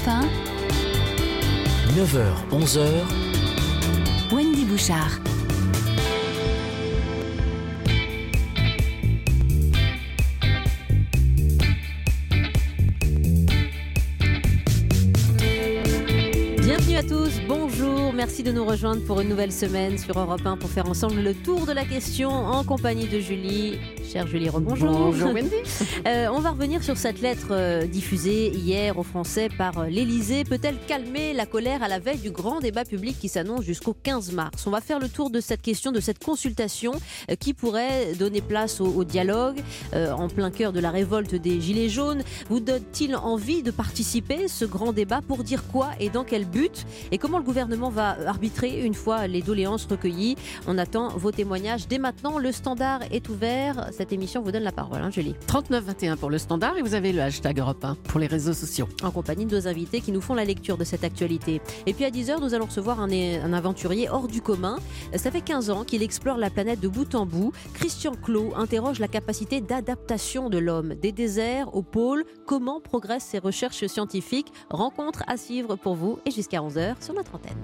1, 9h, 11h, Wendy Bouchard. Bienvenue à tous, bonjour, merci de nous rejoindre pour une nouvelle semaine sur Europe 1 pour faire ensemble le tour de la question en compagnie de Julie. Chère Julie, rebonjour. Bonjour Wendy. On va revenir sur cette lettre diffusée hier aux Français par l'Élysée. Peut-elle calmer la colère à la veille du grand débat public qui s'annonce jusqu'au 15 mars ? On va faire le tour de cette question, de cette consultation qui pourrait donner place au dialogue en plein cœur de la révolte des Gilets jaunes. Vous donne-t-il envie de participer ce grand débat? Pour dire quoi et dans quel but? Et comment le gouvernement va arbitrer une fois les doléances recueillies? On attend vos témoignages dès maintenant. Le standard est ouvert. Cette émission vous donne la parole, Julie. 3921 pour le standard et vous avez le hashtag Europe 1 pour les réseaux sociaux. En compagnie de nos invités qui nous font la lecture de cette actualité. Et puis à 10h, nous allons recevoir un aventurier hors du commun. Ça fait 15 ans qu'il explore la planète de bout en bout. Christian Clot interroge la capacité d'adaptation de l'homme, des déserts aux pôles. Comment progressent ses recherches scientifiques? Rencontre à suivre pour vous et jusqu'à 11h sur notre antenne.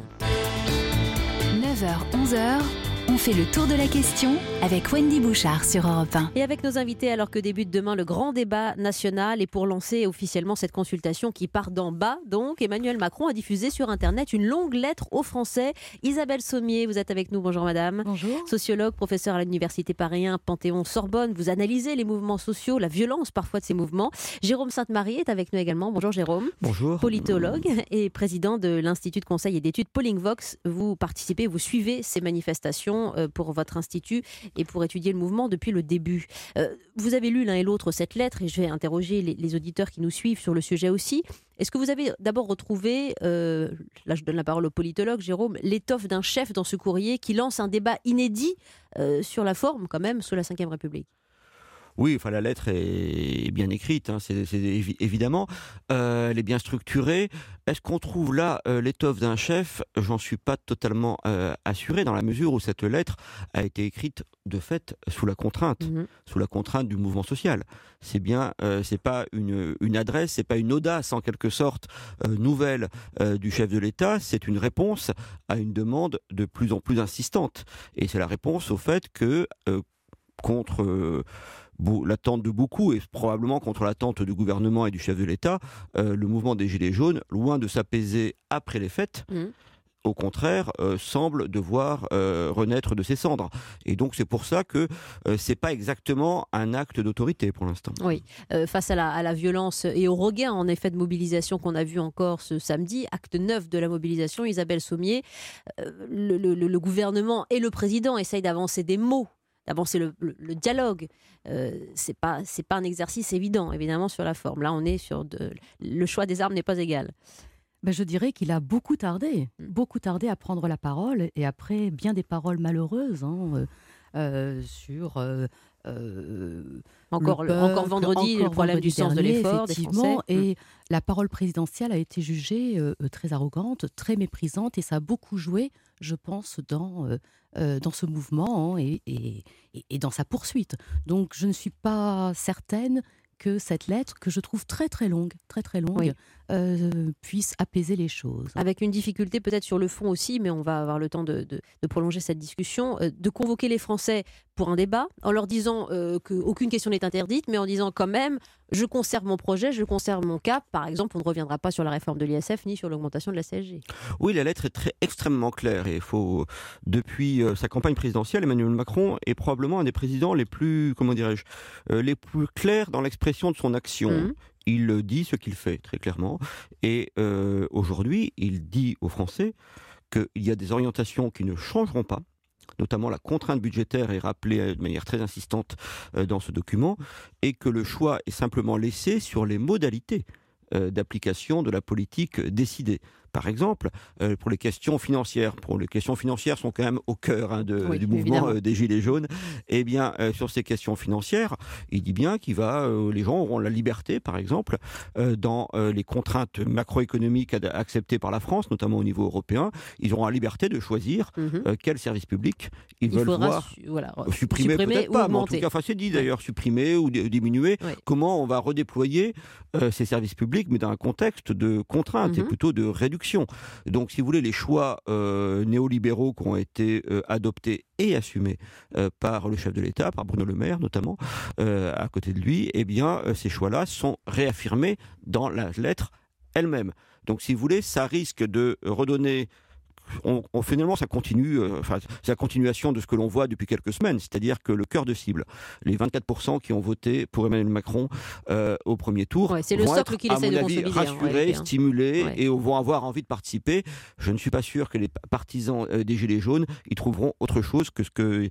9h, 11h, on fait le tour de la question avec Wendy Bouchard sur Europe 1. Et avec nos invités, alors que débute demain le grand débat national, et pour lancer officiellement cette consultation qui part d'en bas, donc Emmanuel Macron a diffusé sur Internet une longue lettre aux Français. Isabelle Sommier, vous êtes avec nous. Bonjour madame. Bonjour. Sociologue, professeur à l'université Paris 1, Panthéon-Sorbonne. Vous analysez les mouvements sociaux, la violence parfois de ces mouvements. Jérôme Sainte-Marie est avec nous également. Bonjour Jérôme. Bonjour. Politologue et président de l'Institut de conseil et d'études Polingvox. Vous participez, vous suivez ces manifestations pour votre institut et pour étudier le mouvement depuis le début. Vous avez lu l'un et l'autre cette lettre et je vais interroger les auditeurs qui nous suivent sur le sujet aussi. Est-ce que vous avez d'abord retrouvé, là je donne la parole au politologue Jérôme, l'étoffe d'un chef dans ce courrier qui lance un débat inédit sur la forme quand même sous la Ve République? Oui, enfin la lettre est bien écrite, c'est évidemment, elle est bien structurée. Est-ce qu'on trouve là l'étoffe d'un chef? J'en suis pas totalement assuré, dans la mesure où cette lettre a été écrite de fait sous la contrainte du mouvement social. C'est bien, c'est pas une adresse, c'est pas une audace en quelque sorte nouvelle du chef de l'État, c'est une réponse à une demande de plus en plus insistante. Et c'est la réponse au fait que contre l'attente de beaucoup et probablement contre l'attente du gouvernement et du chef de l'État, le mouvement des Gilets jaunes, loin de s'apaiser après les fêtes, au contraire, semble devoir renaître de ses cendres. Et donc c'est pour ça que c'est pas exactement un acte d'autorité pour l'instant. Oui, face à la violence et au regain en effet de mobilisation qu'on a vu encore ce samedi, acte 9 de la mobilisation, Isabelle Sommier, le gouvernement et le président essayent d'avancer des mots, d'avancer le dialogue. C'est pas un exercice évident, évidemment, sur la forme. Là, on est sur le choix des armes n'est pas égal. Je dirais qu'il a beaucoup tardé à prendre la parole, et après bien des paroles malheureuses sur encore vendredi, le problème du sens de l'effort des Français. Et la parole présidentielle a été jugée très arrogante, très méprisante, et ça a beaucoup joué, je pense, dans ce mouvement et dans sa poursuite. Donc je ne suis pas certaine que cette lettre, que je trouve très très longue, oui, puisse apaiser les choses. Avec une difficulté peut-être sur le fond aussi, mais on va avoir le temps de prolonger cette discussion, de convoquer les Français pour un débat, en leur disant qu'aucune question n'est interdite, mais en disant quand même, je conserve mon projet, je conserve mon cap. Par exemple, on ne reviendra pas sur la réforme de l'ISF ni sur l'augmentation de la CSG. Oui, la lettre est extrêmement claire. Et depuis sa campagne présidentielle, Emmanuel Macron est probablement un des présidents les plus, les plus clairs dans l'expression de son action. Il dit ce qu'il fait très clairement. Et aujourd'hui, il dit aux Français qu'il y a des orientations qui ne changeront pas. Notamment la contrainte budgétaire est rappelée de manière très insistante dans ce document, et que le choix est simplement laissé sur les modalités d'application de la politique décidée. par exemple, pour les questions financières. Les questions financières sont quand même au cœur du mouvement des Gilets jaunes. Eh bien, sur ces questions financières, il dit bien les gens auront la liberté, par exemple, dans les contraintes macroéconomiques acceptées par la France, notamment au niveau européen, ils auront la liberté de choisir quel service public ils veulent voir supprimer peut-être pas, mais en tout cas, c'est dit d'ailleurs, supprimer ou diminuer. Comment on va redéployer ces services publics, mais dans un contexte de contrainte et plutôt de réduction. Donc, si vous voulez, les choix néolibéraux qui ont été adoptés et assumés par le chef de l'État, par Bruno Le Maire notamment, à côté de lui, eh bien, ces choix-là sont réaffirmés dans la lettre elle-même. Donc, si vous voulez, ça risque de redonner... finalement, ça continue, c'est la continuation de ce que l'on voit depuis quelques semaines, c'est-à-dire que le cœur de cible, les 24% qui ont voté pour Emmanuel Macron au premier tour, c'est le vont socle être, qu'il à essaie mon de avis, consolider, rassurés, stimulés, et vont avoir envie de participer. Je ne suis pas sûr que les partisans des Gilets jaunes y trouveront autre chose que ce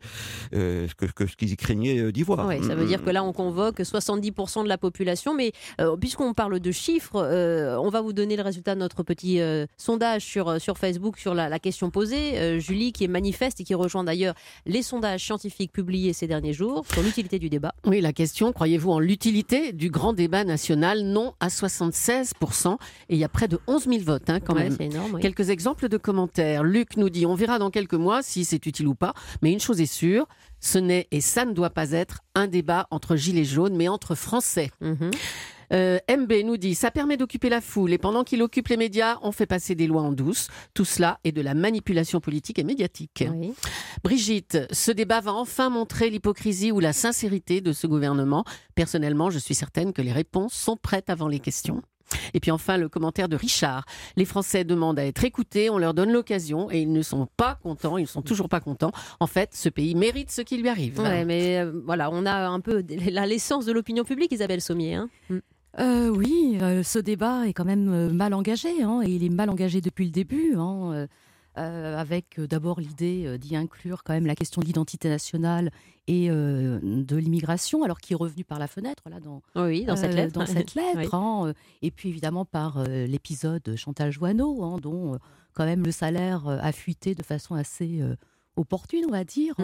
qu'ils y craignaient d'y voir. Ça veut dire que là, on convoque 70% de la population, mais puisqu'on parle de chiffres, on va vous donner le résultat de notre petit sondage sur Facebook, sur la question posée. Julie, qui est manifeste et qui rejoint d'ailleurs les sondages scientifiques publiés ces derniers jours sur l'utilité du débat. Oui, la question, croyez-vous en l'utilité du grand débat national? Non à 76%. Et il y a près de 11 000 votes quand même. C'est énorme. Quelques exemples de commentaires. Luc nous dit, on verra dans quelques mois si c'est utile ou pas. Mais une chose est sûre, ce n'est et ça ne doit pas être un débat entre gilets jaunes, mais entre Français. MB nous dit, ça permet d'occuper la foule et pendant qu'il occupe les médias, on fait passer des lois en douce. Tout cela est de la manipulation politique et médiatique. Oui. Brigitte, ce débat va enfin montrer l'hypocrisie ou la sincérité de ce gouvernement. Personnellement, je suis certaine que les réponses sont prêtes avant les questions. Et puis enfin, le commentaire de Richard. Les Français demandent à être écoutés, on leur donne l'occasion et ils ne sont pas contents, ils ne sont toujours pas contents. En fait, ce pays mérite ce qui lui arrive. Ouais, mais voilà, on a un peu l'essence de l'opinion publique, Isabelle Sommier. Oui, ce débat est quand même mal engagé, et il est mal engagé depuis le début, avec d'abord l'idée d'y inclure quand même la question de l'identité nationale et de l'immigration, alors qui est revenu par la fenêtre là, dans cette lettre, oui. Et puis évidemment par l'épisode Chantal Joanneau, dont quand même le salaire a fuité de façon assez... opportune, on va dire.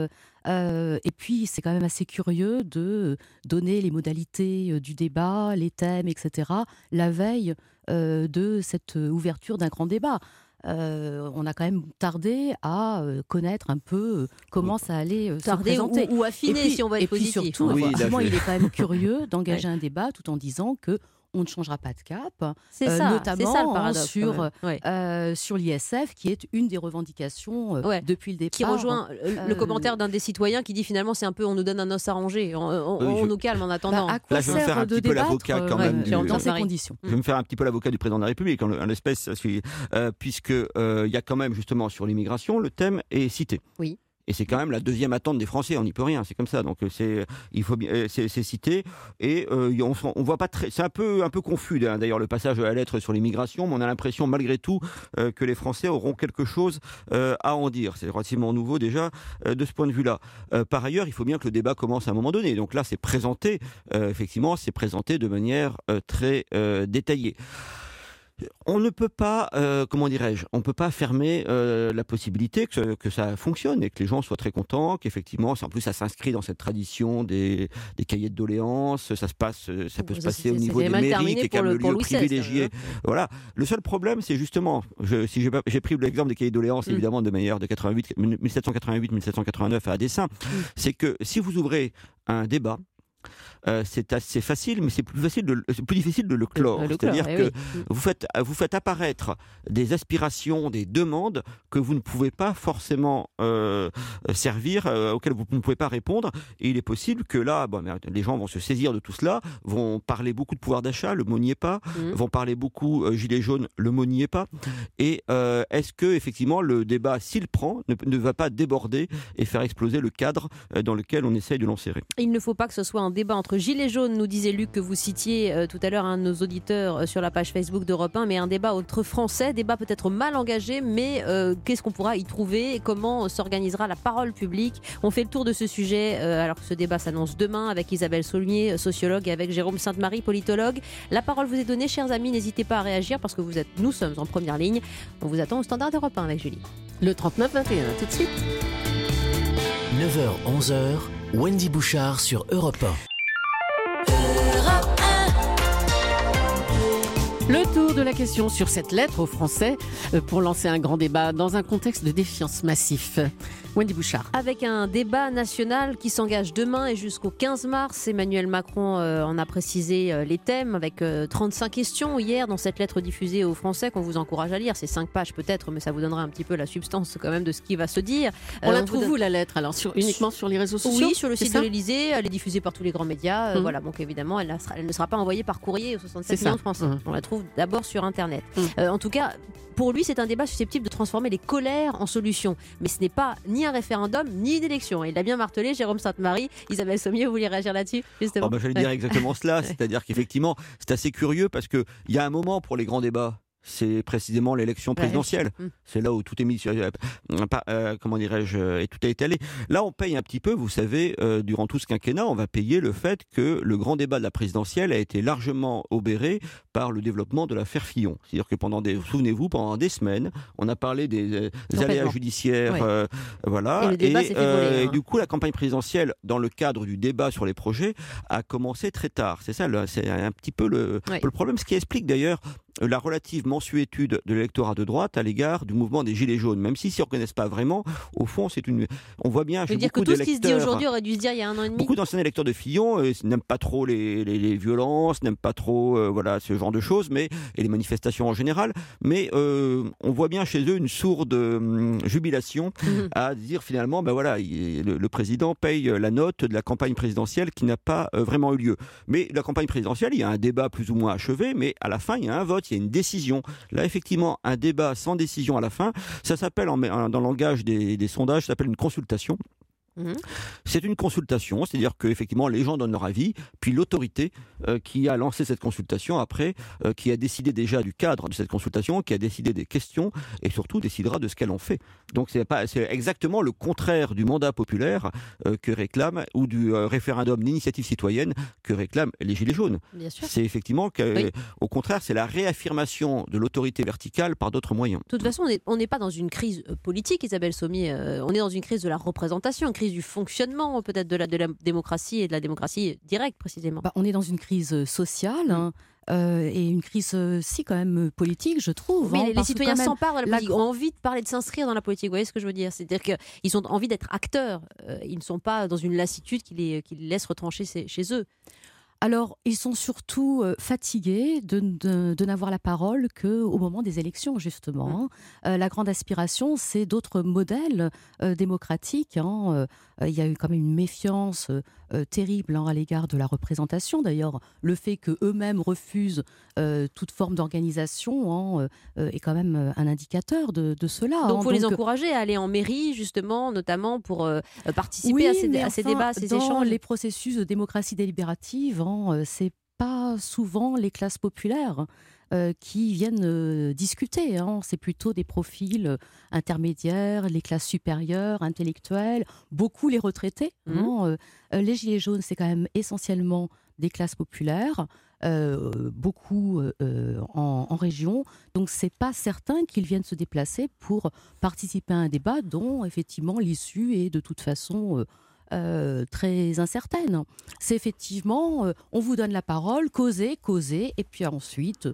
Et puis, c'est quand même assez curieux de donner les modalités du débat, les thèmes, etc., la veille de cette ouverture d'un grand débat. On a quand même tardé à connaître un peu comment ça allait se présenter. Ou affiner, si on va être positif. Et puis surtout, effectivement, il est quand même curieux d'engager un débat tout en disant que on ne changera pas de cap, notamment sur l'ISF, qui est une des revendications depuis le départ. Qui rejoint le commentaire d'un des citoyens qui dit finalement c'est un peu on nous donne un os à ronger, on nous calme en attendant. À quoi là, je vais me faire un petit peu l'avocat quand même dans ces conditions. Je vais me faire un petit peu l'avocat du président de la République en l'espèce, puisque il y a quand même justement sur l'immigration, le thème est cité. Oui. Et c'est quand même la deuxième attente des Français, on n'y peut rien, c'est comme ça. Donc c'est cité et on voit pas très, c'est un peu confus d'ailleurs le passage de la lettre sur l'immigration, mais on a l'impression malgré tout que les Français auront quelque chose à en dire. C'est relativement nouveau déjà de ce point de vue-là. Par ailleurs, il faut bien que le débat commence à un moment donné. Donc là, c'est présenté de manière très détaillée. On ne peut pas, on peut pas fermer la possibilité que ça fonctionne et que les gens soient très contents, qu'effectivement, en plus ça s'inscrit dans cette tradition des cahiers de doléances, ça peut se passer au niveau des mairies, qui est quand même le lieu privilégié. Voilà. Le seul problème, c'est justement, j'ai pris l'exemple des cahiers de doléances, évidemment, de manière de 1788-1789 à dessein, c'est que si vous ouvrez un débat, c'est assez facile, mais c'est plus difficile de le clore. C'est-à-dire que vous faites apparaître des aspirations, des demandes que vous ne pouvez pas forcément servir, auxquelles vous ne pouvez pas répondre. Et il est possible que là, les gens vont se saisir de tout cela, vont parler beaucoup de pouvoir d'achat, le mot n'y est pas, vont parler beaucoup gilets jaunes, le mot n'y est pas. Et est-ce que effectivement le débat, s'il prend, ne va pas déborder et faire exploser le cadre dans lequel on essaye de l'enserrer? Il ne faut pas que ce soit un débat entre gilets jaunes, nous disait Luc, que vous citiez tout à l'heure, un de nos auditeurs sur la page Facebook d'Europe 1, mais un débat entre Français, débat peut-être mal engagé, mais qu'est-ce qu'on pourra y trouver et comment s'organisera la parole publique? On fait le tour de ce sujet alors que ce débat s'annonce demain avec Isabelle Saulnier, sociologue, et avec Jérôme Sainte-Marie, politologue. La parole vous est donnée, chers amis, n'hésitez pas à réagir parce que nous sommes en première ligne. On vous attend au standard d'Europe 1 avec Julie. Le 39-21, tout de suite. 9h-11h, Wendy Bouchard sur Europe 1. Le tour de la question sur cette lettre aux Français pour lancer un grand débat dans un contexte de défiance massif. Wendy Bouchard. Avec un débat national qui s'engage demain et jusqu'au 15 mars, Emmanuel Macron en a précisé les thèmes avec 35 questions hier dans cette lettre diffusée aux Français qu'on vous encourage à lire. C'est 5 pages peut-être, mais ça vous donnera un petit peu la substance quand même de ce qui va se dire. On la trouve où la lettre alors uniquement sur les réseaux sociaux? Oui, sur le site de l'Élysée, elle est diffusée par tous les grands médias. Voilà, donc évidemment, elle ne sera pas envoyée par courrier aux 67 millions de Français. On la trouve d'abord sur Internet. En tout cas, pour lui, c'est un débat susceptible de transformer les colères en solutions. Mais ce n'est pas ni un référendum, ni une élection. Il l'a bien martelé, Jérôme Sainte-Marie. Isabelle Saulnier, vous voulez réagir là-dessus, justement? J'allais dire exactement cela. C'est-à-dire qu'effectivement, c'est assez curieux parce qu'il y a un moment pour les grands débats. C'est précisément l'élection présidentielle. C'est là où tout est mis, comment dirais-je, et tout a été allé. Là, on paye un petit peu, vous savez, durant tout ce quinquennat, on va payer le fait que le grand débat de la présidentielle a été largement obéré par le développement de l'affaire Fillon. C'est-à-dire que souvenez-vous, pendant des semaines, on a parlé des aléas judiciaires, voilà. Et, le débat s'est fait voler, et du coup, la campagne présidentielle, dans le cadre du débat sur les projets, a commencé très tard. C'est ça, c'est un petit peu le problème, ce qui explique d'ailleurs la relative mansuétude de l'électorat de droite à l'égard du mouvement des Gilets jaunes, même s'ils ne s'y reconnaissent pas vraiment, au fond, on voit bien chez beaucoup d'électeurs... tout ce qui se dit aujourd'hui aurait dû se dire il y a un an et demi. Beaucoup d'anciens électeurs de Fillon n'aiment pas trop les violences, n'aiment pas trop ce genre de choses, et les manifestations en général, mais on voit bien chez eux une sourde jubilation à dire finalement, le président paye la note de la campagne présidentielle qui n'a pas vraiment eu lieu. Mais la campagne présidentielle, il y a un débat plus ou moins achevé, mais à la fin, il y a un vote, il y a une décision. Là, effectivement, un débat sans décision à la fin, ça s'appelle, dans le langage des sondages, ça s'appelle une consultation. C'est une consultation, c'est-à-dire qu'effectivement les gens donnent leur avis, puis l'autorité qui a lancé cette consultation après, qui a décidé déjà du cadre de cette consultation, qui a décidé des questions et surtout décidera de ce qu'elle en fait. Donc c'est exactement le contraire du mandat populaire que réclame, ou du référendum d'initiative citoyenne que réclament les Gilets jaunes. Bien sûr. C'est effectivement au contraire, c'est la réaffirmation de l'autorité verticale par d'autres moyens. De toute façon, on n'est pas dans une crise politique, Isabelle Saulnier, on est dans une crise de la représentation, une crise du fonctionnement peut-être de la démocratie et de la démocratie directe précisément. On est dans une crise sociale et une crise quand même politique, je trouve. Mais les citoyens s'emparent de la politique, ont envie de parler, de s'inscrire dans la politique. Vous voyez ce que je veux dire? C'est-à-dire qu'ils ont envie d'être acteurs. Ils ne sont pas dans une lassitude qui les laisse retrancher chez eux. Alors, ils sont surtout fatigués de n'avoir la parole qu'au moment des élections, justement. La grande aspiration, c'est d'autres modèles démocratiques. Il y a eu quand même une méfiance terrible à l'égard de la représentation. D'ailleurs, le fait qu'eux-mêmes refusent toute forme d'organisation est quand même un indicateur de cela. Donc, il faut les encourager à aller en mairie, justement, notamment pour participer à ces débats, à ces échanges. Dans les processus de démocratie délibérative, c'est pas souvent les classes populaires qui viennent discuter. C'est plutôt des profils intermédiaires, les classes supérieures, intellectuelles, beaucoup les retraités. Les Gilets jaunes, c'est quand même essentiellement des classes populaires, beaucoup en région. Donc, c'est pas certain qu'ils viennent se déplacer pour participer à un débat dont, effectivement, l'issue est de toute façon... très incertaine. C'est effectivement, on vous donne la parole, causez, et puis ensuite,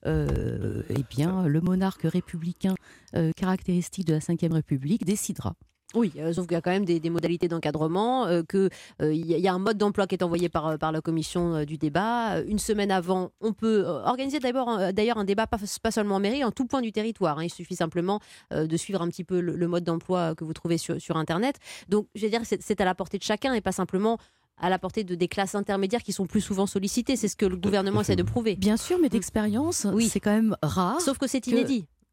le monarque républicain caractéristique de la Ve République décidera. Oui, sauf qu'il y a quand même des modalités d'encadrement, qu'il y a un mode d'emploi qui est envoyé par la commission du débat. Une semaine avant, on peut organiser d'ailleurs un débat, pas seulement en mairie, en tout point du territoire. Il suffit simplement de suivre un petit peu le mode d'emploi que vous trouvez sur Internet. Donc, je veux dire, c'est à la portée de chacun et pas simplement à la portée des classes intermédiaires qui sont plus souvent sollicitées. C'est ce que le gouvernement essaie de prouver. Bien sûr, mais d'expérience, c'est quand même rare. Sauf que c'est inédit. Oui,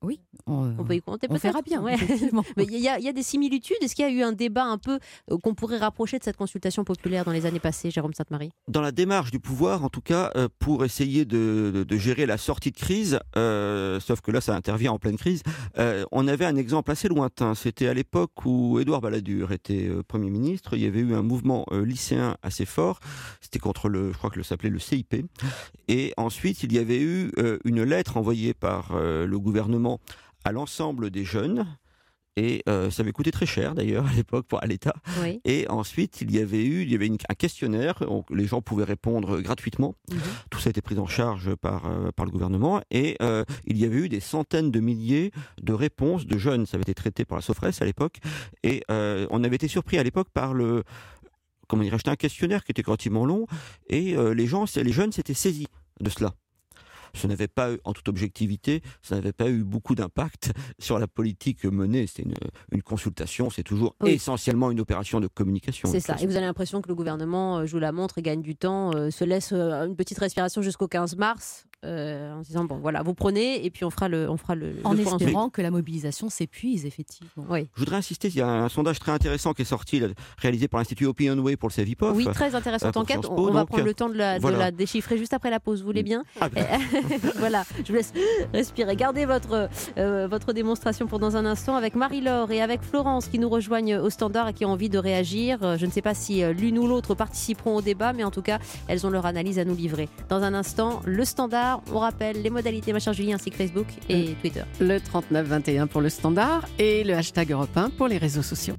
On peut y compter on peut-être. verra bien, Ouais. effectivement. Mais il y a des similitudes. Est-ce qu'il y a eu un débat un peu qu'on pourrait rapprocher de cette consultation populaire dans les années passées, Jérôme Sainte-Marie? Dans la démarche du pouvoir, en tout cas, pour essayer de gérer la sortie de crise, sauf que là, ça intervient en pleine crise, on avait un exemple assez lointain. C'était à l'époque où Édouard Balladur était Premier ministre. Il y avait eu un mouvement lycéen assez fort. C'était contre je crois que ça s'appelait le CIP. Et ensuite, il y avait eu une lettre envoyée par le gouvernement à l'ensemble des jeunes. Et ça avait coûté très cher d'ailleurs à l'époque à l'État. Oui. Et ensuite, il y avait un questionnaire où les gens pouvaient répondre gratuitement. Tout ça a été pris en charge par le gouvernement. Et il y avait eu des centaines de milliers de réponses de jeunes. Ça avait été traité par la Sofres à l'époque. Et on avait été surpris à l'époque par c'était un questionnaire qui était relativement long. Et les jeunes s'étaient saisis de cela. Ce n'avait pas, en toute objectivité, ça n'avait pas eu beaucoup d'impact sur la politique menée. C'était une consultation, c'est toujours essentiellement une opération de communication. C'est ça. Et vous avez l'impression que le gouvernement joue la montre et gagne du temps, se laisse une petite respiration jusqu'au 15 mars, en disant bon voilà, vous prenez et puis on fera le En point espérant ensuite. que la mobilisation s'épuise, effectivement. Oui. Je voudrais insister, il y a un sondage très intéressant qui est sorti, réalisé par l'Institut Opinionway pour le CEVIPOF. Oui, très intéressante pour enquête. Sciences Po, On va donc, prendre le temps de la déchiffrer juste après la pause. Vous voulez bien? Ah, bien. Voilà, je vous laisse respirer. Gardez votre démonstration pour dans un instant avec Marie-Laure et avec Florence qui nous rejoignent au standard et qui ont envie de réagir. Je ne sais pas si l'une ou l'autre participeront au débat, mais en tout cas, elles ont leur analyse à nous livrer. Dans un instant, le standard, on rappelle les modalités, ma chère Julie, ainsi que Facebook et Twitter. Le 3921 pour le standard et le hashtag Europe 1 pour les réseaux sociaux.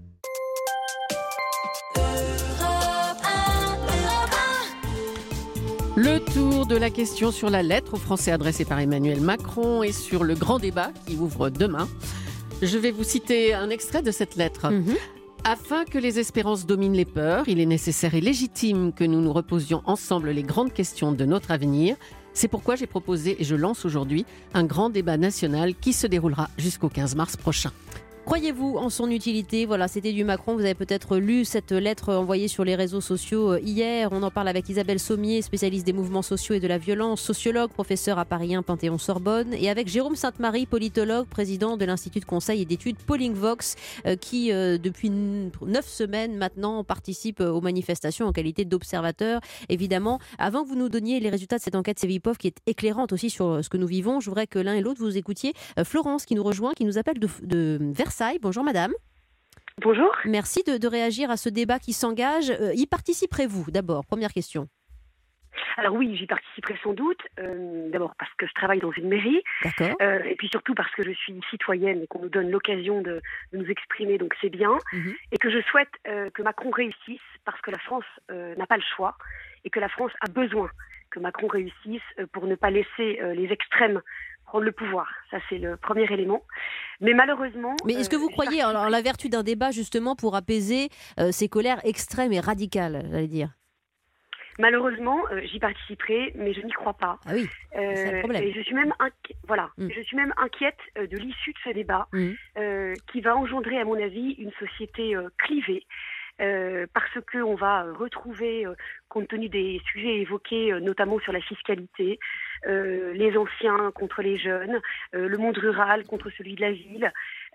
Le tour de la question sur la lettre aux Français adressée par Emmanuel Macron et sur le grand débat qui ouvre demain. Je vais vous citer un extrait de cette lettre. Afin que les espérances dominent les peurs, il est nécessaire et légitime que nous nous reposions ensemble les grandes questions de notre avenir. C'est pourquoi j'ai proposé et je lance aujourd'hui un grand débat national qui se déroulera jusqu'au 15 mars prochain. Croyez-vous en son utilité? Voilà, c'était du Macron. Vous avez peut-être lu cette lettre envoyée sur les réseaux sociaux hier. On en parle avec Isabelle Sommier, spécialiste des mouvements sociaux et de la violence, sociologue, professeur à Paris 1 Panthéon-Sorbonne, et avec Jérôme Sainte-Marie, politologue, président de l'Institut de conseil et d'études Pollingvox, qui depuis 9 semaines maintenant participe aux manifestations en qualité d'observateur. Évidemment, avant que vous nous donniez les résultats de cette enquête CEVIPOF qui est éclairante aussi sur ce que nous vivons, je voudrais que l'un et l'autre vous écoutiez Florence qui nous rejoint, qui nous appelle de Versailles. Bonjour madame. Bonjour. Merci de réagir à ce débat qui s'engage. Y participerez-vous d'abord? Première question. Alors oui, j'y participerai sans doute. D'abord parce que je travaille dans une mairie. D'accord. Et puis surtout parce que je suis citoyenne et qu'on nous donne l'occasion de nous exprimer, donc c'est bien. Et que je souhaite que Macron réussisse parce que la France n'a pas le choix et que la France a besoin que Macron réussisse pour ne pas laisser les extrêmes prendre le pouvoir. Ça, c'est le premier élément. Mais malheureusement... Mais est-ce que vous croyez en la vertu d'un débat justement pour apaiser ces colères extrêmes et radicales, j'allais dire? Malheureusement, j'y participerai, mais je n'y crois pas. Ah oui, c'est le problème. Et je suis même je suis même inquiète de l'issue de ce débat qui va engendrer, à mon avis, une société clivée. Parce qu'on va retrouver, compte tenu des sujets évoqués, notamment sur la fiscalité, les anciens contre les jeunes, le monde rural contre celui de la ville,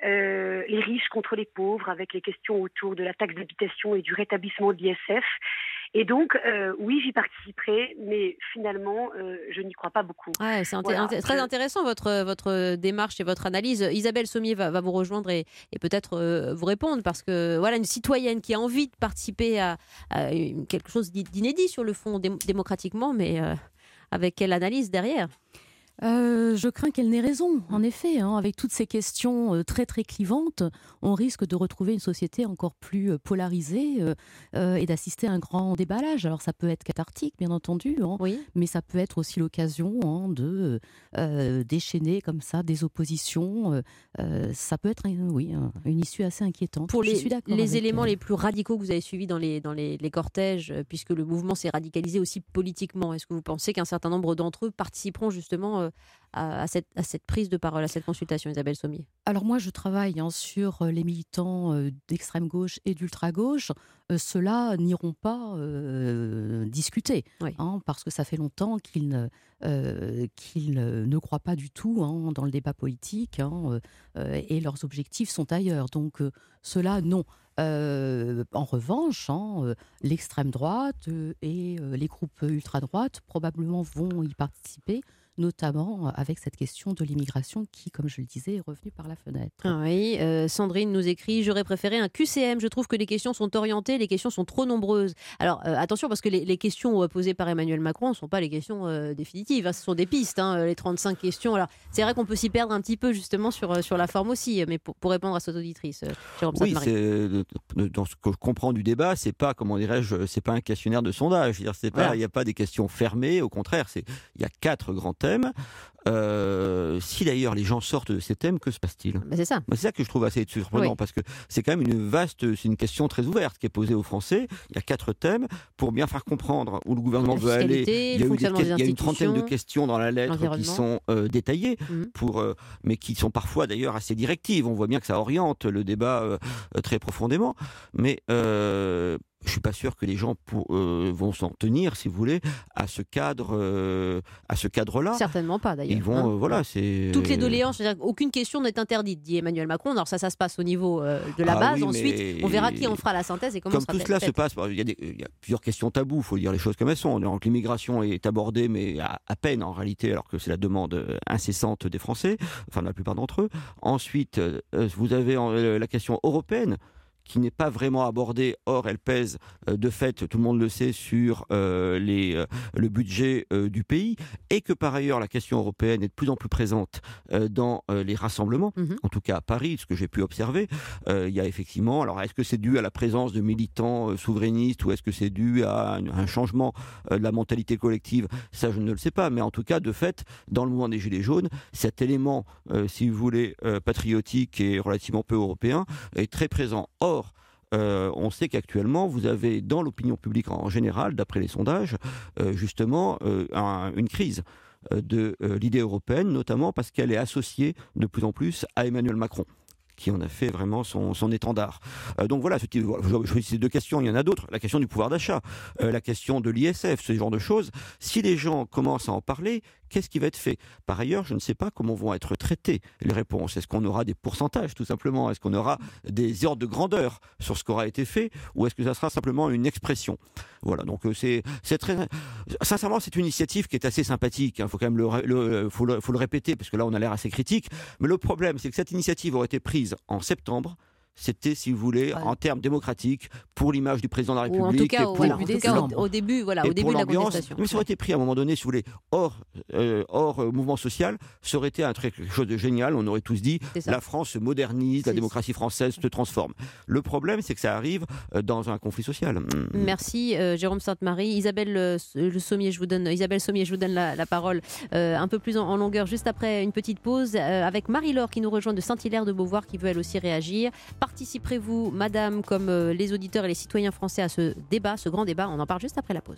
les riches contre les pauvres, avec les questions autour de la taxe d'habitation et du rétablissement de l'ISF. Et donc, oui, j'y participerai, mais finalement, je n'y crois pas beaucoup. Ouais, c'est très intéressant votre démarche et votre analyse. Isabelle Sommier va vous rejoindre et peut-être vous répondre, parce que voilà, une citoyenne qui a envie de participer à quelque chose d'inédit sur le fond démocratiquement, mais avec quelle analyse derrière? Je crains qu'elle n'ait raison, en effet. Avec toutes ces questions très très clivantes, on risque de retrouver une société encore plus polarisée et d'assister à un grand déballage. Alors ça peut être cathartique, bien entendu, oui. Mais ça peut être aussi l'occasion de déchaîner comme ça des oppositions. Ça peut être une issue assez inquiétante. Pour les éléments les plus radicaux que vous avez suivis dans les cortèges, puisque le mouvement s'est radicalisé aussi politiquement, est-ce que vous pensez qu'un certain nombre d'entre eux participeront justement à cette prise de parole, à cette consultation, Isabelle Sommier? Alors moi, je travaille sur les militants d'extrême gauche et d'ultra gauche. Ceux-là n'iront pas discuter, Oui. parce que ça fait longtemps qu'ils ne croient pas du tout dans le débat politique, et leurs objectifs sont ailleurs. Donc ceux-là, non. En revanche, l'extrême droite et les groupes ultra-droite probablement vont y participer, notamment avec cette question de l'immigration qui, comme je le disais, est revenue par la fenêtre. Ah oui, Sandrine nous écrit « J'aurais préféré un QCM, je trouve que les questions sont orientées, les questions sont trop nombreuses ». Alors attention, parce que les questions posées par Emmanuel Macron ne sont pas les questions définitives, ce sont des pistes, les 35 questions. Alors c'est vrai qu'on peut s'y perdre un petit peu justement sur la forme aussi, mais pour répondre à cette auditrice, Jérôme Sainte-Marie. Dans ce que je comprends du débat, c'est pas, comment dirais-je, c'est pas un questionnaire de sondage. Il n'y a pas des questions fermées, au contraire, il y a 4 grands thèmes. Si d'ailleurs les gens sortent de ces thèmes, que se passe-t-il ? C'est ça. C'est ça que je trouve assez surprenant, parce que c'est quand même c'est une question très ouverte qui est posée aux Français. Il y a 4 thèmes pour bien faire comprendre où le gouvernement veut aller. Il y a une trentaine de questions dans la lettre qui sont détaillées, mais qui sont parfois d'ailleurs assez directives. On voit bien que ça oriente le débat très profondément, mais je suis pas sûr que les gens vont s'en tenir, si vous voulez, à ce cadre-là. Certainement pas, d'ailleurs. Ils vont, toutes les doléances, c'est-à-dire aucune question n'est interdite, dit Emmanuel Macron. Alors ça se passe au niveau de la base. Ensuite, on verra qui en fera la synthèse et comment comme tout cela se passe. Il y a plusieurs questions tabous. Il faut dire les choses comme elles sont. Donc l'immigration est abordée, mais à peine en réalité, alors que c'est la demande incessante des Français, enfin de la plupart d'entre eux. Ensuite, vous avez la question européenne, qui n'est pas vraiment abordée, or elle pèse de fait, tout le monde le sait, sur le budget du pays, et que par ailleurs la question européenne est de plus en plus présente dans les rassemblements, en tout cas à Paris, ce que j'ai pu observer. Il y a effectivement, alors est-ce que c'est dû à la présence de militants souverainistes, ou est-ce que c'est dû à un changement de la mentalité collective? Ça, je ne le sais pas, mais en tout cas, de fait, dans le mouvement des Gilets jaunes, cet élément, si vous voulez, patriotique et relativement peu européen, est très présent. Or, on sait qu'actuellement, vous avez dans l'opinion publique en général, d'après les sondages, justement une crise de l'idée européenne, notamment parce qu'elle est associée de plus en plus à Emmanuel Macron, qui en a fait vraiment son étendard. Donc voilà, je choisis ces 2 questions, il y en a d'autres. La question du pouvoir d'achat, la question de l'ISF, ce genre de choses. Si les gens commencent à en parler, qu'est-ce qui va être fait? Par ailleurs, je ne sais pas comment vont être traitées les réponses. Est-ce qu'on aura des pourcentages, tout simplement? Est-ce qu'on aura des ordres de grandeur sur ce qui aura été fait? Ou est-ce que ça sera simplement une expression? Voilà, donc c'est très... Sincèrement, c'est une initiative qui est assez sympathique. Il faut quand même faut le répéter, parce que là, on a l'air assez critique. Mais le problème, c'est que cette initiative aurait été prise en septembre. C'était, si vous voulez, en termes démocratiques, pour l'image du président de la République. Ou en tout cas, au début de la contestation. Mais ça aurait été pris à un moment donné, si vous voulez, hors mouvement social, ça aurait été quelque chose de génial. On aurait tous dit, la France se modernise, la démocratie française se transforme. Le problème, c'est que ça arrive dans un conflit social. Merci, Jérôme Sainte-Marie. Isabelle Sommier, je vous donne la parole un peu plus en longueur, juste après une petite pause, avec Marie-Laure qui nous rejoint de Saint-Hilaire-de-Beauvoir, qui veut elle aussi réagir. Participerez-vous, madame, comme les auditeurs et les citoyens français, à ce débat, ce grand débat? On en parle juste après la pause.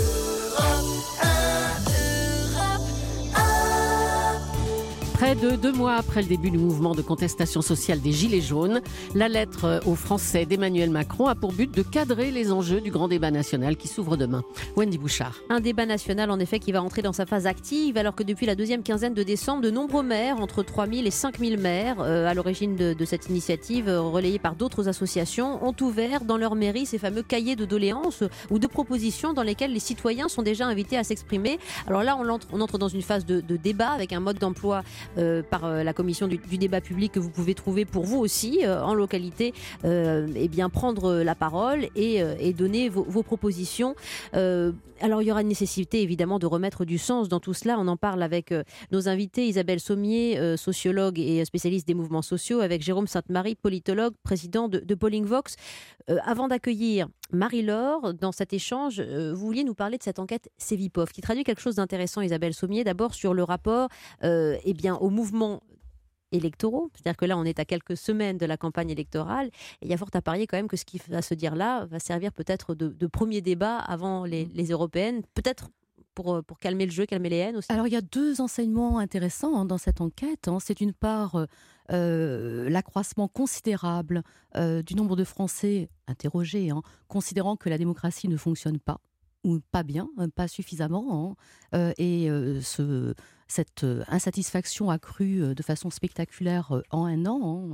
Près de 2 mois après le début du mouvement de contestation sociale des Gilets jaunes, la lettre aux Français d'Emmanuel Macron a pour but de cadrer les enjeux du grand débat national qui s'ouvre demain. Wendy Bouchard. Un débat national en effet qui va entrer dans sa phase active, alors que depuis la 2e quinzaine de décembre, de nombreux maires, entre 3000 et 5000 maires, à l'origine de cette initiative relayée par d'autres associations, ont ouvert dans leur mairie ces fameux cahiers de doléances ou de propositions dans lesquels les citoyens sont déjà invités à s'exprimer. Alors là, on entre dans une phase de débat avec un mode d'emploi par la commission du débat public que vous pouvez trouver pour vous aussi en localité, prendre la parole et donner vos propositions. Alors il y aura une nécessité évidemment de remettre du sens dans tout cela. On en parle avec nos invités, Isabelle Sommier, sociologue et spécialiste des mouvements sociaux, avec Jérôme Sainte-Marie, politologue, président de Polling Vox. Avant d'accueillir Marie-Laure, dans cet échange, vous vouliez nous parler de cette enquête Cevipof qui traduit quelque chose d'intéressant, Isabelle Sommier, d'abord sur le rapport aux mouvements électoraux. C'est-à-dire que là, on est à quelques semaines de la campagne électorale et il y a fort à parier quand même que ce qui va se dire là va servir peut-être de premier débat avant les européennes, peut-être pour calmer le jeu, calmer les haines aussi? Alors, il y a 2 enseignements intéressants dans cette enquête. C'est d'une part l'accroissement considérable du nombre de Français interrogés, considérant que la démocratie ne fonctionne pas, ou pas bien, pas suffisamment, et cette insatisfaction accrue de façon spectaculaire en un an,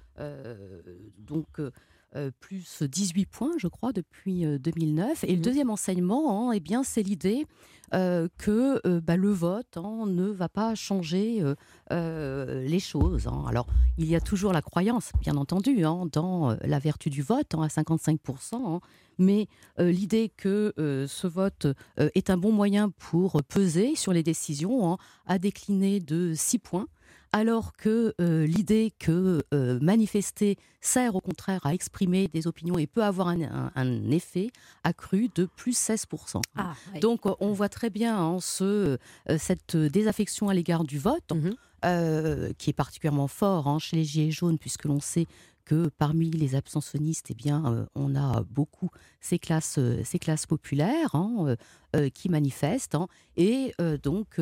donc plus 18 points, je crois, depuis 2009. Et le deuxième enseignement, eh bien, c'est l'idée que le vote ne va pas changer les choses. Alors, il y a toujours la croyance, bien entendu, dans la vertu du vote, à 55%, mais l'idée que ce vote est un bon moyen pour peser sur les décisions a décliné de 6 points. Alors que l'idée que manifester sert au contraire à exprimer des opinions et peut avoir un effet accru de plus 16%. Oui. Donc on voit très bien cette désaffection à l'égard du vote, qui est particulièrement fort chez les Gilets jaunes, puisque l'on sait que parmi les abstentionnistes, on a beaucoup ces classes populaires qui manifestent, et donc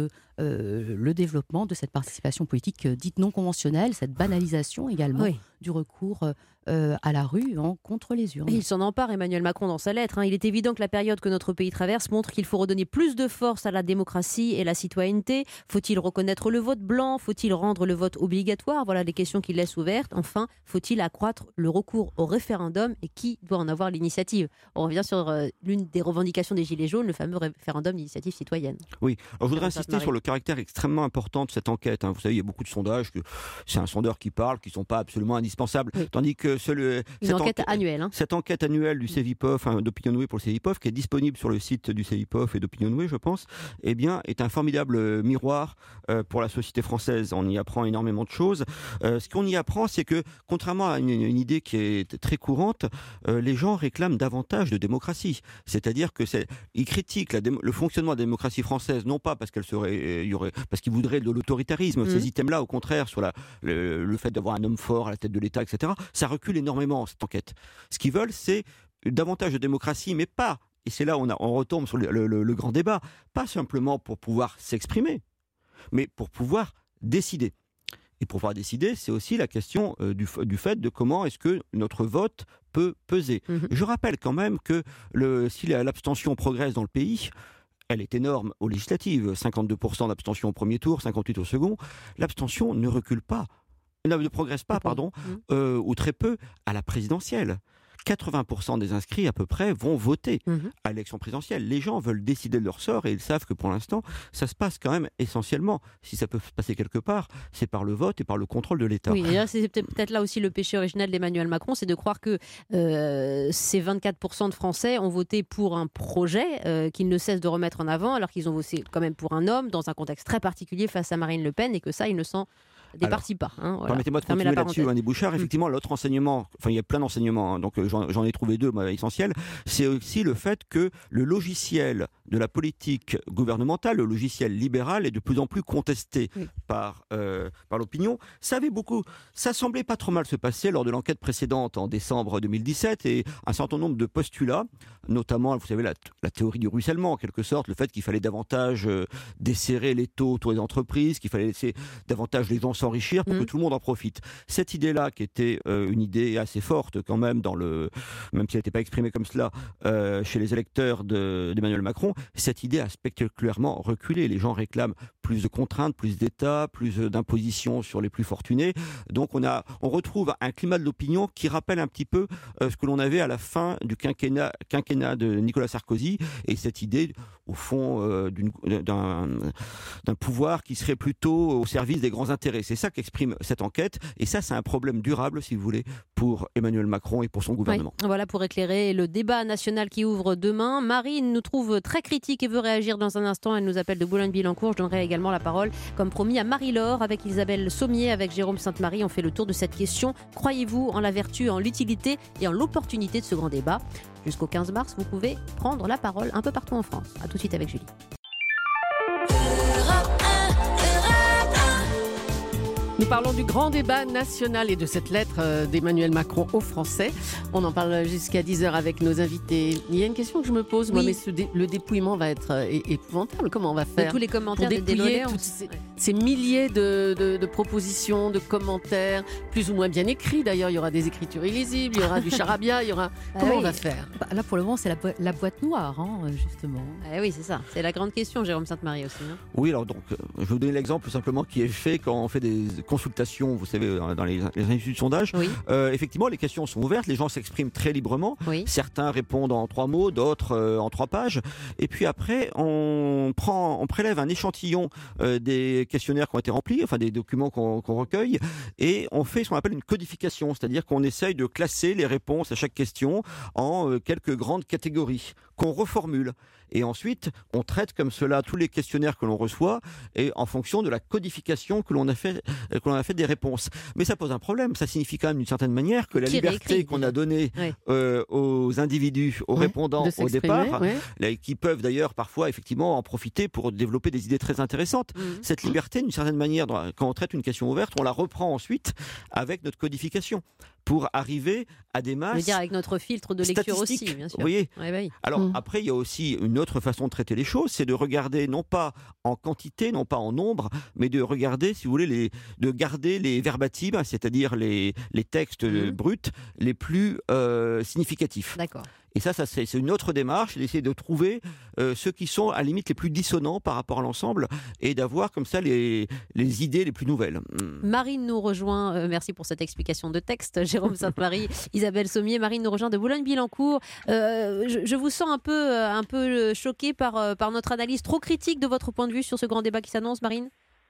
le développement de cette participation politique dite non conventionnelle, cette banalisation également du recours à la rue contre les urnes. Et il s'en empare, Emmanuel Macron, dans sa lettre. Il est évident que la période que notre pays traverse montre qu'il faut redonner plus de force à la démocratie et la citoyenneté. Faut-il reconnaître le vote blanc? Faut-il rendre le vote obligatoire? Voilà les questions qu'il laisse ouvertes. Enfin, faut-il accroître le recours au référendum, et qui doit en avoir l'initiative? On revient sur l'une des revendications des Gilets jaunes, le fameux référendum d'initiative citoyenne. Oui, alors je voudrais insister sur le caractère extrêmement important de cette enquête. Vous savez, il y a beaucoup de sondages, que c'est un sondeur qui parle, qui ne sont pas absolument indispensables. Oui. Tandis que une enquête annuelle. Cette enquête annuelle du Cevipof, d'Opinionway pour le Cevipof, qui est disponible sur le site du Cevipof et d'Opinionway, je pense, est un formidable miroir pour la société française. On y apprend énormément de choses. Ce qu'on y apprend, c'est que, contrairement à une idée qui est très courante, les gens réclament davantage de démocratie. C'est-à-dire qu'ils critiquent le fonctionnement de la démocratie française, non pas parce parce qu'ils voudraient de l'autoritarisme. Ces items-là, au contraire, sur le fait d'avoir un homme fort à la tête de l'État, etc., ça recule énormément, cette enquête. Ce qu'ils veulent, c'est davantage de démocratie, mais pas, et c'est là où on retombe sur le grand débat, pas simplement pour pouvoir s'exprimer, mais pour pouvoir décider. Et pour pouvoir décider, c'est aussi la question du fait de comment est-ce que notre vote peut peser. Je rappelle quand même que si l'abstention progresse dans le pays, elle est énorme aux législatives, 52% d'abstention au premier tour, 58% au second, l'abstention ne progresse pas, ou très peu, à la présidentielle. 80% des inscrits à peu près vont voter à l'élection présidentielle. Les gens veulent décider de leur sort, et ils savent que pour l'instant, ça se passe quand même essentiellement, si ça peut se passer quelque part, c'est par le vote et par le contrôle de l'État. Oui, d'ailleurs, c'est peut-être là aussi le péché originel d'Emmanuel Macron, c'est de croire que ces 24% de Français ont voté pour un projet qu'ils ne cessent de remettre en avant, alors qu'ils ont voté quand même pour un homme dans un contexte très particulier face à Marine Le Pen, et que ça, ils ne s'en départit pas. Voilà. Permettez-moi de continuer là-dessus, Wendy Bouchard. Effectivement, l'autre enseignement, il y a plein d'enseignements, donc j'en ai trouvé 2 essentiels, c'est aussi le fait que le logiciel de la politique gouvernementale, le logiciel libéral, est de plus en plus contesté par l'opinion. Ça semblait pas trop mal se passer lors de l'enquête précédente en décembre 2017, et un certain nombre de postulats, notamment, vous savez, la théorie du ruissellement, en quelque sorte, le fait qu'il fallait davantage desserrer les taux autour des entreprises, qu'il fallait laisser davantage les gens s'enrichir pour que tout le monde en profite. Cette idée-là, qui était une idée assez forte quand même, même si elle n'était pas exprimée comme cela chez les électeurs d'Emmanuel Macron, cette idée a spectaculairement reculé. Les gens réclament plus de contraintes, plus d'État, plus d'impositions sur les plus fortunés. Donc on retrouve un climat de l'opinion qui rappelle un petit peu ce que l'on avait à la fin du quinquennat de Nicolas Sarkozy, et cette idée, au fond, d'un pouvoir qui serait plutôt au service des grands intérêts. C'est ça qu'exprime cette enquête, et ça, c'est un problème durable, si vous voulez, pour Emmanuel Macron et pour son gouvernement. Oui, voilà pour éclairer le débat national qui ouvre demain. Marine nous trouve très critique et veut réagir dans un instant. Elle nous appelle de Boulogne-Billancourt. Je donnerai également la parole, comme promis, à Marie-Laure, avec Isabelle Sommier, avec Jérôme Sainte-Marie. On fait le tour de cette question. Croyez-vous en la vertu, en l'utilité et en l'opportunité de ce grand débat? Jusqu'au 15 mars, vous pouvez prendre la parole un peu partout en France. A tout de suite avec Julie. Nous parlons du grand débat national et de cette lettre d'Emmanuel Macron aux Français. On en parle jusqu'à 10h avec nos invités. Il y a une question que je me pose, moi, mais le dépouillement va être épouvantable. Comment on va faire tous les commentaires pour dépouiller des ces milliers de propositions, de commentaires, plus ou moins bien écrits. D'ailleurs, il y aura des écritures illisibles, il y aura du charabia, il y aura... Comment on va faire? Là, pour le moment, c'est la boîte noire, justement. Oui, c'est ça. C'est la grande question, Jérôme Sainte-Marie aussi. Oui, alors donc, je vais vous donner l'exemple simplement qui est fait quand on fait des consultations, vous savez, dans les instituts de sondage. Oui. Effectivement, les questions sont ouvertes, les gens s'expriment très librement. Oui. Certains répondent en 3 mots, d'autres en 3 pages. Et puis après, on prélève un échantillon des questionnaires qui ont été remplis, enfin des documents qu'on recueille, et on fait ce qu'on appelle une codification, c'est-à-dire qu'on essaye de classer les réponses à chaque question en quelques grandes catégories qu'on reformule. Et ensuite, on traite comme cela tous les questionnaires que l'on reçoit et en fonction de la codification que l'on a fait des réponses. Mais ça pose un problème. Ça signifie quand même d'une certaine manière que la liberté qu'on a donnée aux individus, aux répondants au départ, qui peuvent d'ailleurs parfois effectivement en profiter pour développer des idées très intéressantes. Cette liberté, d'une certaine manière, quand on traite une question ouverte, on la reprend ensuite avec notre codification pour arriver à des masses. Je veux dire avec notre filtre de lecture aussi, bien sûr. Vous voyez. Alors après, il y a aussi une autre façon de traiter les choses, c'est de regarder non pas en quantité, non pas en nombre, mais de regarder, si vous voulez, de garder les verbatims, c'est-à-dire les textes bruts les plus significatifs. D'accord. Et ça c'est une autre démarche, d'essayer de trouver ceux qui sont à la limite les plus dissonants par rapport à l'ensemble et d'avoir comme ça les idées les plus nouvelles. Marine nous rejoint, merci pour cette explication de texte, Jérôme Sainte-Marie, Isabelle Sommier. Marine nous rejoint de Boulogne-Billancourt. Je vous sens un peu choquée par notre analyse trop critique de votre point de vue sur ce grand débat qui s'annonce, Marine.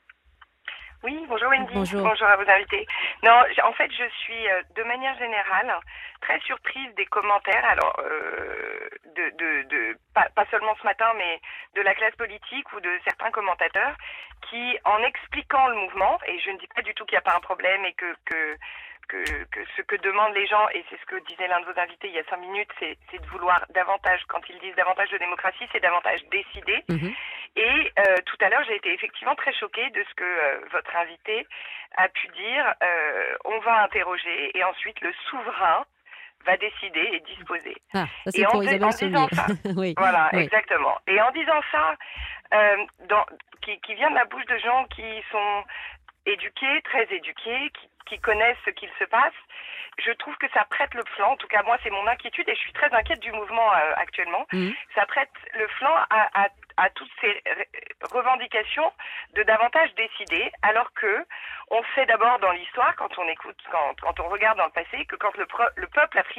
Oui, bonjour Wendy, bonjour à vos invités. Non, en fait, je suis de manière générale très surprise des commentaires, alors pas seulement ce matin, mais de la classe politique ou de certains commentateurs qui, en expliquant le mouvement, et je ne dis pas du tout qu'il n'y a pas un problème et que ce que demandent les gens, et c'est ce que disait l'un de vos invités il y a 5 minutes, c'est de vouloir davantage, quand ils disent davantage de démocratie, c'est davantage décider. Et tout à l'heure, j'ai été effectivement très choquée de ce que votre invité a pu dire. On va interroger et ensuite le souverain va décider et disposer. Ça c'est pour Isabelle Sommier. Exactement. Et en disant ça, qui vient de la bouche de gens qui sont éduqués, très éduqués, qui connaissent ce qu'il se passe, je trouve que ça prête le flanc, en tout cas moi c'est mon inquiétude et je suis très inquiète du mouvement actuellement, ça prête le flanc à toutes ces revendications de davantage décider, alors que on sait d'abord dans l'histoire, quand on écoute, quand on regarde dans le passé, que quand le peuple a pris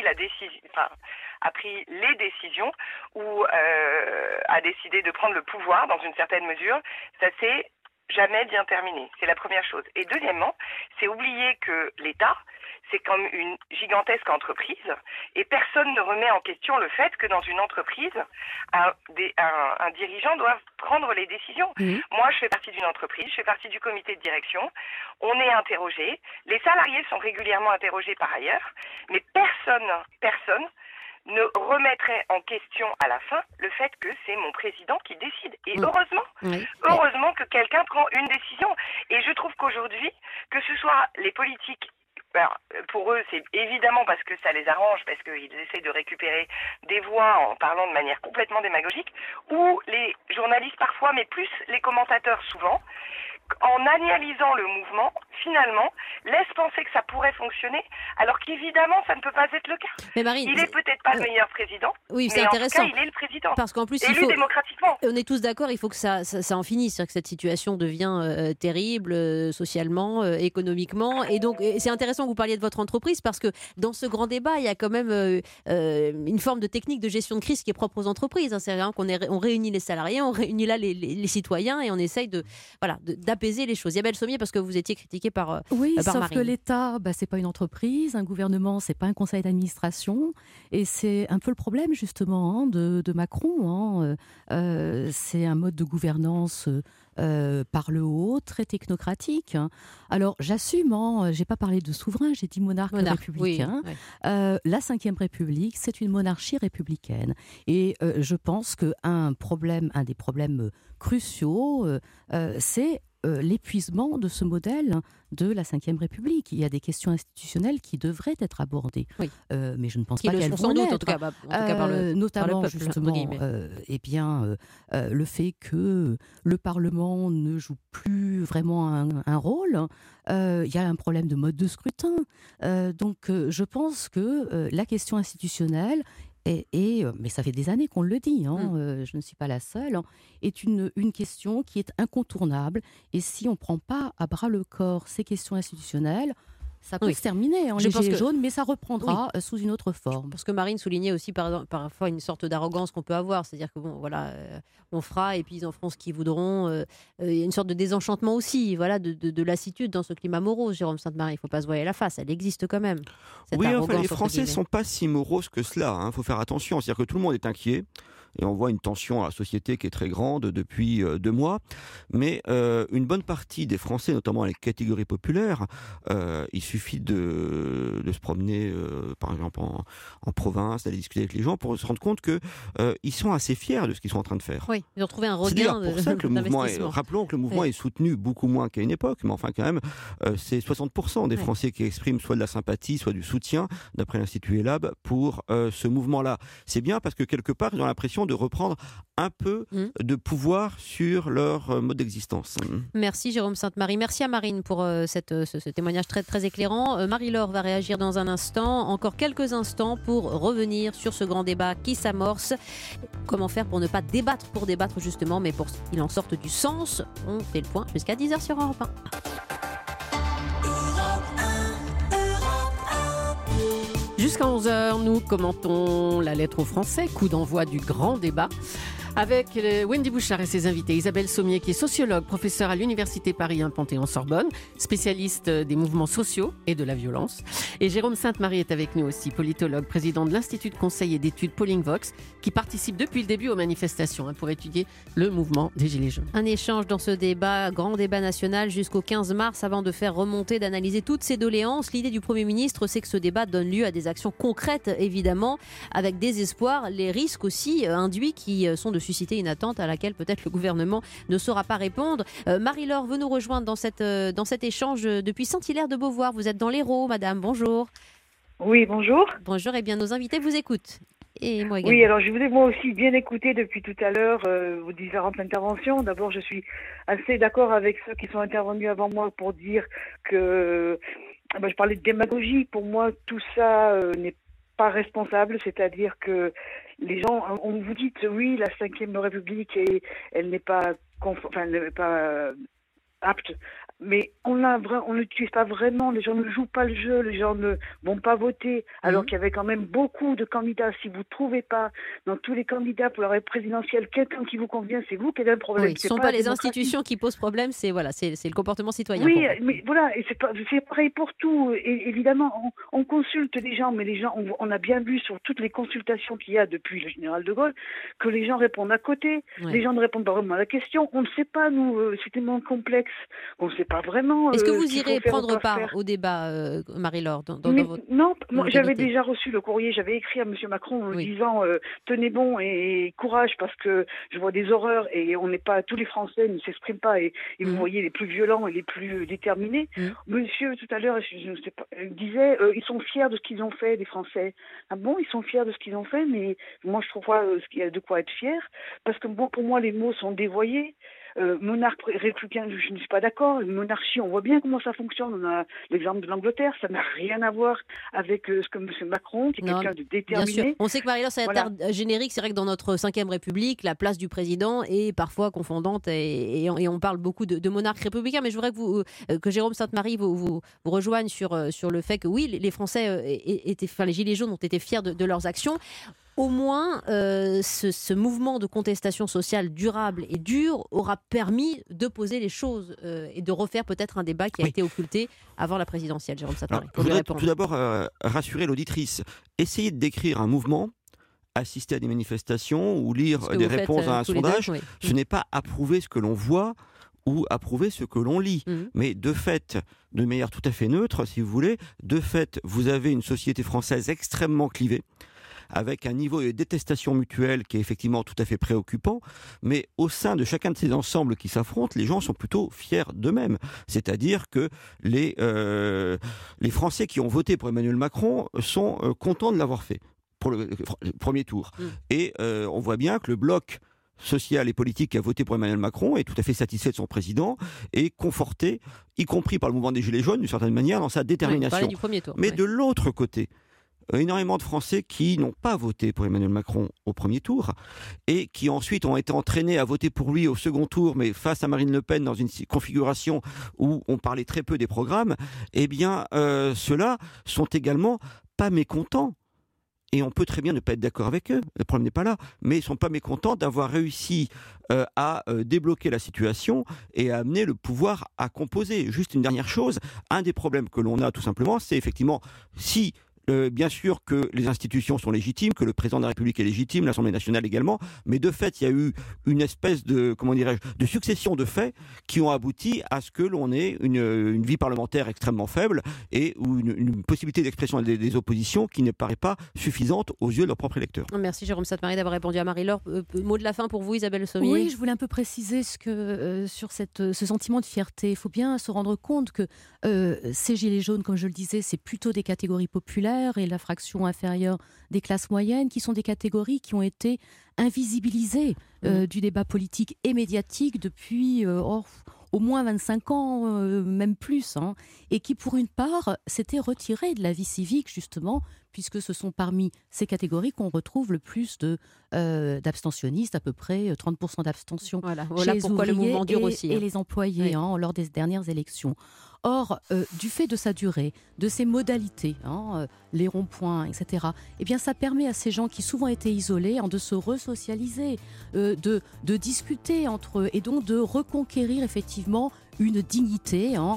a pris les décisions ou a décidé de prendre le pouvoir dans une certaine mesure, ça s'est jamais bien terminé. C'est la première chose. Et deuxièmement, c'est oublier que l'État, c'est comme une gigantesque entreprise et personne ne remet en question le fait que dans une entreprise, un dirigeant doit prendre les décisions. Moi, je fais partie d'une entreprise, je fais partie du comité de direction, on est interrogé, les salariés sont régulièrement interrogés par ailleurs, mais personne ne remettrait en question à la fin le fait que c'est mon président qui décide. Et heureusement que quelqu'un prend une décision. Et je trouve qu'aujourd'hui, que ce soit les politiques, pour eux, c'est évidemment parce que ça les arrange, parce qu'ils essaient de récupérer des voix en parlant de manière complètement démagogique, ou les journalistes parfois, mais plus les commentateurs souvent, en analysant le mouvement, finalement, laisse penser que ça pourrait fonctionner, alors qu'évidemment, ça ne peut pas être le cas. Mais Marine, il est peut-être pas le meilleur président, oui, c'est mais intéressant. en tout cas, il est le président. Parce qu'en plus, élu démocratiquement. On est tous d'accord, il faut que ça en finisse, c'est-à-dire que cette situation devient terrible, socialement, économiquement. Et donc, c'est intéressant que vous parliez de votre entreprise, parce que dans ce grand débat, il y a quand même une forme de technique de gestion de crise qui est propre aux entreprises. C'est vrai qu'on réunit les salariés, on réunit là les citoyens, et on essaye d'apaiser les choses. Isabelle Sommier, parce que vous étiez critiquée par Marine. Sauf que l'État, c'est pas une entreprise, un gouvernement, c'est pas un conseil d'administration, et c'est un peu le problème justement de Macron. C'est un mode de gouvernance par le haut, très technocratique. Alors j'assume, j'ai pas parlé de souverain, j'ai dit monarque républicain. Oui. La Ve République, c'est une monarchie républicaine. Et je pense qu'un des problèmes cruciaux, c'est l'épuisement de ce modèle de la Ve République. Il y a des questions institutionnelles qui devraient être abordées, mais je ne pense pas qu'elles vont sans doute, l'être. en tout cas par le, notamment par le peuple, justement le fait que le Parlement ne joue plus vraiment un rôle. Il y a un problème de mode de scrutin. Donc je pense que la question institutionnelle mais ça fait des années qu'on le dit, je ne suis pas la seule, est une question qui est incontournable. Et si on ne prend pas à bras le corps ces questions institutionnelles, ça peut se terminer en gilet jaune, mais ça reprendra sous une autre forme. Parce que Marine soulignait aussi parfois une sorte d'arrogance qu'on peut avoir, c'est-à-dire que on fera et puis ils en feront ce qu'ils voudront. Il y a une sorte de désenchantement aussi, de lassitude dans ce climat morose. Jérôme Sainte-Marie, il ne faut pas se voiler la face, elle existe quand même. Oui, enfin, les Français ne sont pas si moroses que cela. Il faut faire attention, c'est-à-dire que tout le monde est inquiet. Et on voit une tension à la société qui est très grande depuis 2 mois. Mais une bonne partie des Français, notamment les catégories populaires, il suffit de se promener, par exemple, en province, d'aller discuter avec les gens pour se rendre compte qu'ils sont assez fiers de ce qu'ils sont en train de faire. Oui, ils ont trouvé un regain. C'est d'ailleurs pour ça que le mouvement rappelons que le mouvement est soutenu beaucoup moins qu'à une époque, mais enfin quand même, c'est 60% des Français qui expriment soit de la sympathie, soit du soutien, d'après l'Institut Elab, pour ce mouvement-là. C'est bien parce que quelque part, ils ont l'impression de reprendre un peu de pouvoir sur leur mode d'existence. Merci Jérôme Sainte-Marie. Merci à Marine pour ce témoignage très, très éclairant. Marie-Laure va réagir dans un instant. Encore quelques instants pour revenir sur ce grand débat qui s'amorce. Comment faire pour ne pas débattre pour débattre justement, mais pour qu'il en sorte du sens. On fait le point jusqu'à 10h sur Europe 1. Jusqu'à 11h, nous commentons la lettre aux Français, coup d'envoi du grand débat, avec Wendy Bouchard et ses invités. Isabelle Sommier, qui est sociologue, professeure à l'Université Paris 1 Panthéon-Sorbonne, spécialiste des mouvements sociaux et de la violence. Et Jérôme Sainte-Marie est avec nous aussi, politologue, président de l'Institut de conseil et d'études Polling Vox, qui participe depuis le début aux manifestations pour étudier le mouvement des Gilets jaunes. Un échange dans ce débat, grand débat national jusqu'au 15 mars, avant de faire remonter, d'analyser toutes ces doléances. L'idée du Premier ministre, c'est que ce débat donne lieu à des actions concrètes, évidemment, avec des espoirs, les risques aussi induits qui sont de susciter une attente à laquelle peut-être le gouvernement ne saura pas répondre. Marie-Laure veut nous rejoindre dans cet échange depuis Saint-Hilaire-de-Beauvoir. Vous êtes dans l'Hérault, madame, bonjour. Oui, bonjour. Bonjour, et bien nos invités vous écoutent. Et moi également. Oui, alors je vous ai moi aussi bien écouté depuis tout à l'heure vos différentes interventions. D'abord, je suis assez d'accord avec ceux qui sont intervenus avant moi pour dire que je parlais de démagogie. Pour moi, tout ça n'est pas responsable, c'est-à-dire que les gens, on vous dit oui, la Ve République, elle n'est pas apte, mais on n'utilise pas vraiment, les gens ne jouent pas le jeu, les gens ne vont pas voter, alors qu'il y avait quand même beaucoup de candidats. Si vous ne trouvez pas dans tous les candidats pour la présidentielle quelqu'un qui vous convient, c'est vous qui avez un problème. Oui, ce ne sont pas les institutions qui posent problème, c'est le comportement citoyen. Oui, mais voilà, et c'est pareil pour tout. Et évidemment, on consulte les gens, mais les gens, on a bien vu sur toutes les consultations qu'il y a depuis le général de Gaulle que les gens répondent à côté, les gens ne répondent pas vraiment à la question. On ne sait pas, nous, c'est tellement complexe, on ne sait pas vraiment. Est-ce que vous irez prendre part au débat, Marie-Laure, dans votre... Non, moi j'avais déjà reçu le courrier, j'avais écrit à M. Macron en lui disant tenez bon et courage parce que je vois des horreurs et on n'est pas, tous les Français ne s'expriment pas et vous voyez les plus violents et les plus déterminés. Monsieur tout à l'heure, je ne sais pas, disait ils sont fiers de ce qu'ils ont fait, les Français. Ah bon, ils sont fiers de ce qu'ils ont fait, mais moi je trouve pas qu'il y a de quoi être fier parce que bon, pour moi les mots sont dévoyés. Monarque républicain, je ne suis pas d'accord. Une monarchie, on voit bien comment ça fonctionne. On a l'exemple de l'Angleterre, ça n'a rien à voir avec ce que M. Macron, qui est quelqu'un de déterminé. Bien sûr. On sait que Marie-Laure, c'est un terme générique. C'est vrai que dans notre Ve République, la place du président est parfois confondante et on parle beaucoup de monarque républicain. Mais je voudrais que Jérôme Sainte-Marie vous rejoigne sur le fait que oui, les Français les Gilets jaunes ont été fiers de leurs actions. Au moins, ce mouvement de contestation sociale durable et dur aura permis de poser les choses et de refaire peut-être un débat qui a été occulté avant la présidentielle. Jérôme Sainte-Marie, je voudrais tout d'abord rassurer l'auditrice. Essayez de décrire un mouvement, assister à des manifestations ou lire des réponses à un sondage. Ce n'est pas approuver ce que l'on voit ou approuver ce que l'on lit. Mais de fait, de manière tout à fait neutre, si vous voulez, de fait, vous avez une société française extrêmement clivée, avec un niveau de détestation mutuelle qui est effectivement tout à fait préoccupant, mais au sein de chacun de ces ensembles qui s'affrontent, les gens sont plutôt fiers d'eux-mêmes. C'est-à-dire que les Français qui ont voté pour Emmanuel Macron sont contents de l'avoir fait pour le premier tour. Et on voit bien que le bloc social et politique qui a voté pour Emmanuel Macron est tout à fait satisfait de son président et conforté, y compris par le mouvement des Gilets jaunes, d'une certaine manière, dans sa détermination. Du premier tour, mais de l'autre côté, énormément de Français qui n'ont pas voté pour Emmanuel Macron au premier tour et qui ensuite ont été entraînés à voter pour lui au second tour, mais face à Marine Le Pen dans une configuration où on parlait très peu des programmes, eh bien ceux-là sont également pas mécontents. Et on peut très bien ne pas être d'accord avec eux, le problème n'est pas là, mais ils ne sont pas mécontents d'avoir réussi à débloquer la situation et à amener le pouvoir à composer. Juste une dernière chose, un des problèmes que l'on a tout simplement, c'est effectivement si... bien sûr que les institutions sont légitimes, que le président de la République est légitime, l'Assemblée nationale également, mais de fait, il y a eu une espèce de, de succession de faits qui ont abouti à ce que l'on ait une vie parlementaire extrêmement faible et une possibilité d'expression des oppositions qui ne paraît pas suffisante aux yeux de leurs propres électeurs. Merci Jérôme Sainte-Marie d'avoir répondu à Marie-Laure. Mot de la fin pour vous, Isabelle Sommier. Oui, je voulais un peu préciser sur ce sentiment de fierté. Il faut bien se rendre compte que ces gilets jaunes, comme je le disais, c'est plutôt des catégories populaires et la fraction inférieure des classes moyennes, qui sont des catégories qui ont été invisibilisées du débat politique et médiatique depuis au moins 25 ans, même plus, et qui, pour une part, s'étaient retirées de la vie civique, justement, puisque ce sont parmi ces catégories qu'on retrouve le plus d'abstentionnistes, à peu près 30% d'abstention chez les ouvriers et les employés lors des dernières élections. Or, du fait de sa durée, de ses modalités, les ronds-points, etc., eh bien, ça permet à ces gens qui souvent étaient isolés de se resocialiser, de discuter entre eux et donc de reconquérir effectivement une dignité en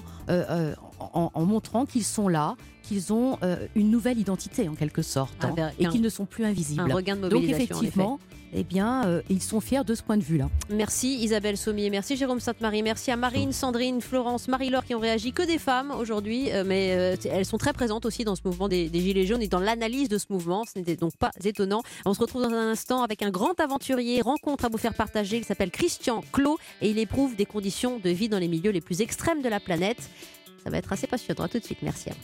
montrant qu'ils sont là, qu'ils ont une nouvelle identité en quelque sorte et qu'ils ne sont plus invisibles. Un regain de mobilisation. Donc effectivement, eh bien, ils sont fiers de ce point de vue-là. Merci Isabelle Sommier, merci Jérôme Sainte-Marie, merci à Marine, Sandrine, Florence, Marie-Laure qui ont réagi, que des femmes aujourd'hui, mais elles sont très présentes aussi dans ce mouvement des Gilets jaunes et dans l'analyse de ce mouvement, ce n'était donc pas étonnant. On se retrouve dans un instant avec un grand aventurier, rencontre à vous faire partager, qui s'appelle Christian Clot et il éprouve des conditions de vie dans les milieux les plus extrêmes de la planète. Ça va être assez passionnant, à tout de suite, merci à vous.